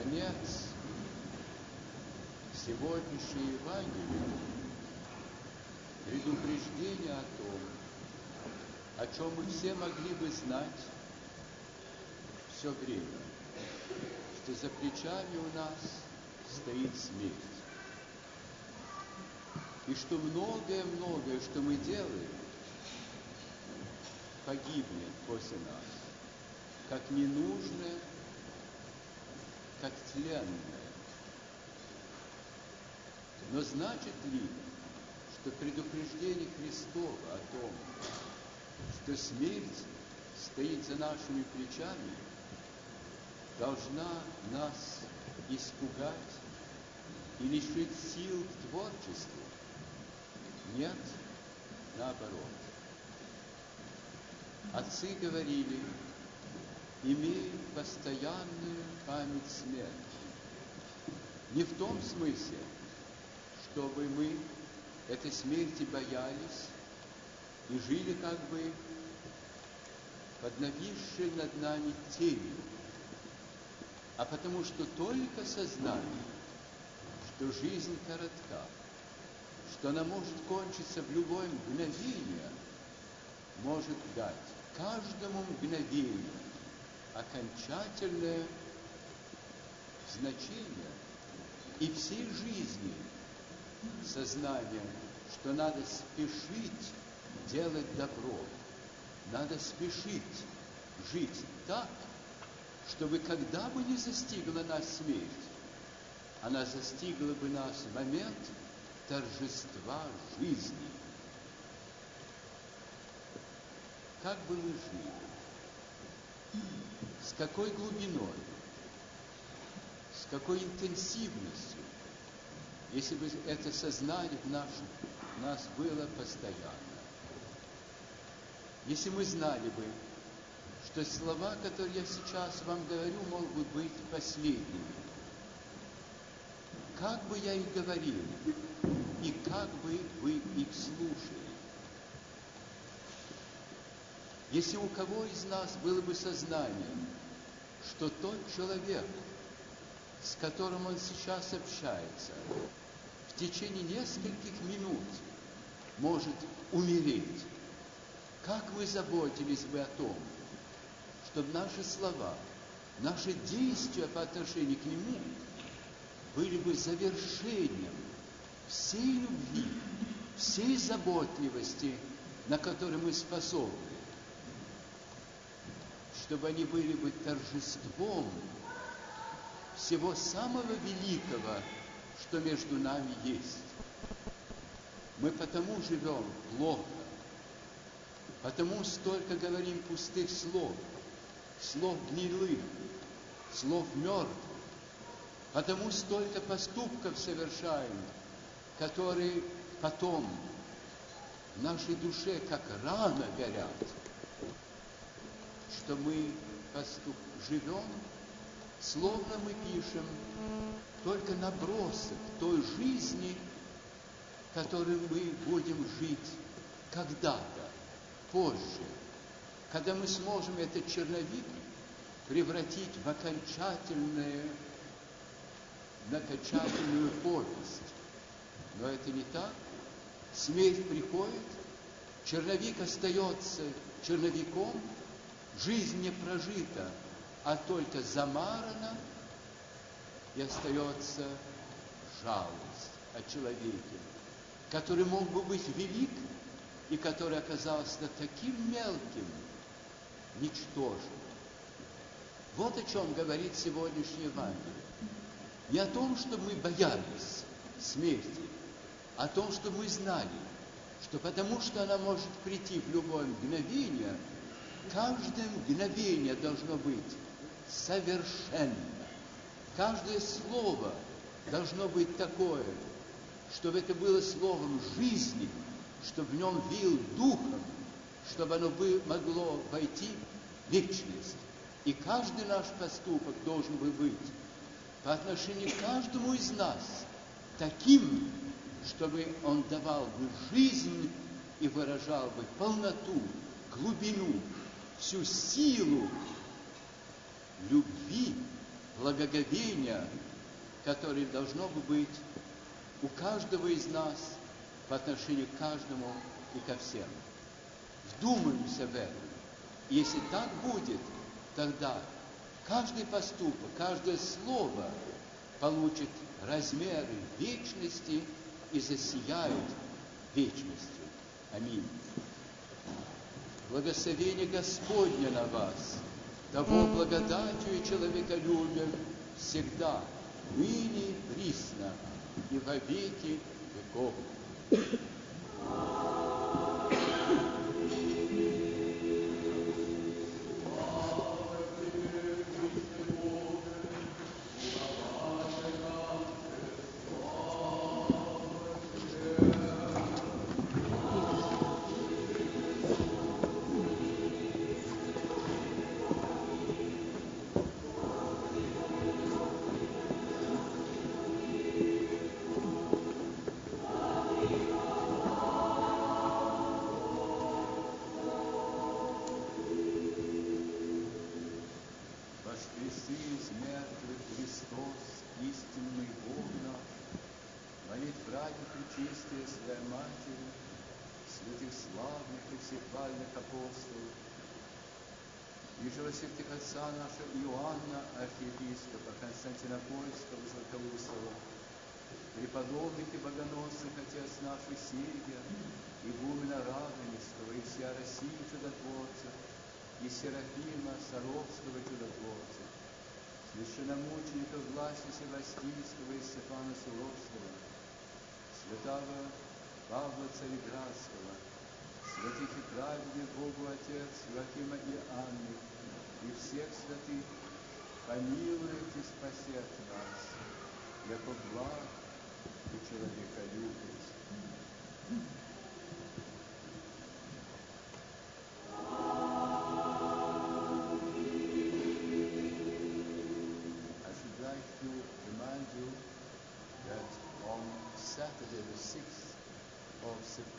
Конец сегодняшней Евангелия — предупреждение о том, о чем мы все могли бы знать все время, что за плечами у нас стоит смерть. И что многое-многое, что мы делаем, погибнет после нас, как ненужное, как тленное. Но значит ли, что предупреждение Христова о том, что смерть стоит за нашими плечами, должна нас испугать и лишить сил к творчеству? Нет, наоборот. Отцы говорили: имей постоянную память смерти. Не в том смысле, чтобы мы этой смерти боялись и жили как бы под нависшей над нами тенью, а потому что только сознание, что жизнь коротка, что она может кончиться в любое мгновение, может дать каждому мгновению окончательное значение, и всей жизни сознание, что надо спешить делать добро, надо спешить жить так, чтобы когда бы ни застигла нас смерть, она застигла бы нас в момент торжества жизни. Как бы мы жили, с какой глубиной, с какой интенсивностью, если бы это сознание в нас было постоянно. Если мы знали бы, что слова, которые я сейчас вам говорю, могут быть последними, как бы я их говорил, и как бы вы их слушали. Если у кого из нас было бы сознание, что тот человек, с которым он сейчас общается, в течение нескольких минут может умереть, как вы заботились бы о том, чтобы наши слова, наши действия по отношению к нему были бы завершением всей любви, всей заботливости, на которую мы способны, чтобы они были бы торжеством всего самого великого, что между нами есть. Мы потому живем плохо, потому столько говорим пустых слов, слов гнилых, слов мертвых, потому столько поступков совершаем, которые потом в нашей душе как рана горят, что мы живем, словно мы пишем только набросок той жизни, которой мы будем жить когда-то, позже, когда мы сможем этот черновик превратить в окончательную повесть. Но это не так. Смерть приходит, черновик остается черновиком, жизнь не прожита, а только замарана, и остается жалость о человеке, который мог бы быть велик, и который оказался таким мелким, ничтожным. Вот о чем говорит сегодняшнее Евангелие. Не о том, что мы боялись смерти, а о том, что мы знали, что потому что она может прийти в любое мгновение, каждое мгновение должно быть совершенно. Каждое слово должно быть такое, чтобы это было словом жизни, чтобы в нем вил духом, чтобы оно могло войти в вечность. И каждый наш поступок должен был быть по отношению к каждому из нас таким, чтобы он давал бы жизнь и выражал бы полноту, глубину, всю силу любви, благоговения, которое должно бы быть у каждого из нас по отношению к каждому и ко всем. Вдумаемся в это. Если так будет, тогда каждый поступок, каждое слово получит размеры вечности и засияет вечностью. Аминь. Благословение Господне на вас, того благодатью и человеколюбием всегда, ныне и присно, и во веки веков. Воскреси из мертвых Христос, истинный Бог наш, молит ради пречистия Своей Матери, святых славных и всехвальных апостолов, и же святых отца нашего Иоанна, архиепископа Константинопольского, Златоустова, преподобных и богоносных отец наших Сергия, игумена Радонежского и вся России чудотворца, и Серафима Саровского чудотворца, священномучеников Власия Севастийского и Стефана Суровского, святого Павла Цареградского, святых и праведных Богу Отец Иоакима и Анны, и всех святых, помилует и спасет нас, яко благ и человеколюбец. Saturday, the 6th of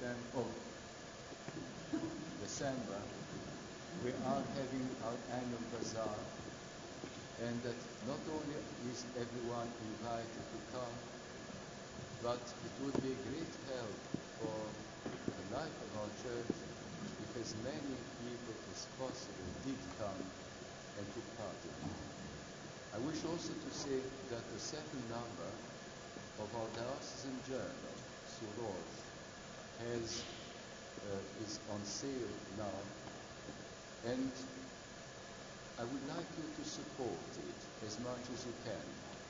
December, we are having our annual bazaar, and that not only is everyone invited to come, but it would be a great help for the life of our church if as many people as possible did come and took part in it. I wish also to say that the second number of our diocesan journal, Suroj, is on sale now, and I would like you to support it as much as you can,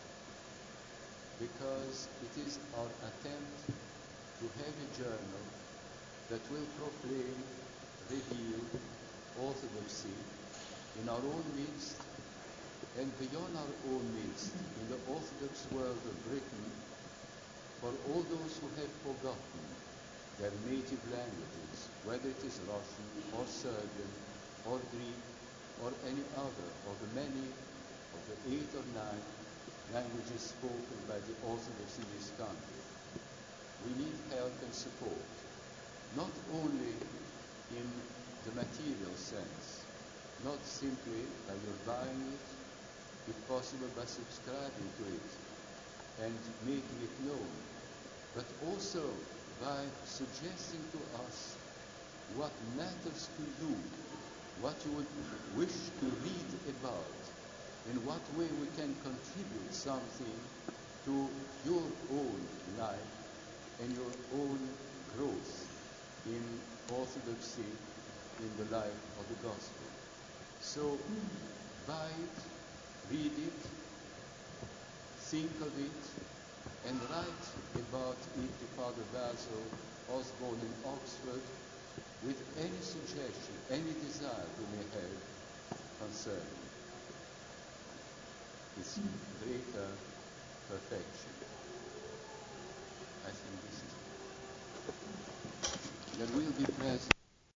because it is our attempt to have a journal that will proclaim, reveal orthodoxy in our own midst and beyond our own midst, in the Orthodox world of Britain, for all those who have forgotten their native languages, whether it is Russian or Serbian or Greek or any other of the many of the 8 or 9 languages spoken by the Orthodox in this country. We need help and support, not only in the material sense, not simply by your buying it, if possible by subscribing to it and making it known, but also by suggesting to us what matters to you, what you would wish to read about, in what way we can contribute something to your own life and your own growth in orthodoxy, in the life of the gospel. So buy it, read it, think of it, and write about it to Father Basil Osborne in Oxford with any suggestion, any desire you may have concerning its greater perfection. I think this is. There will be present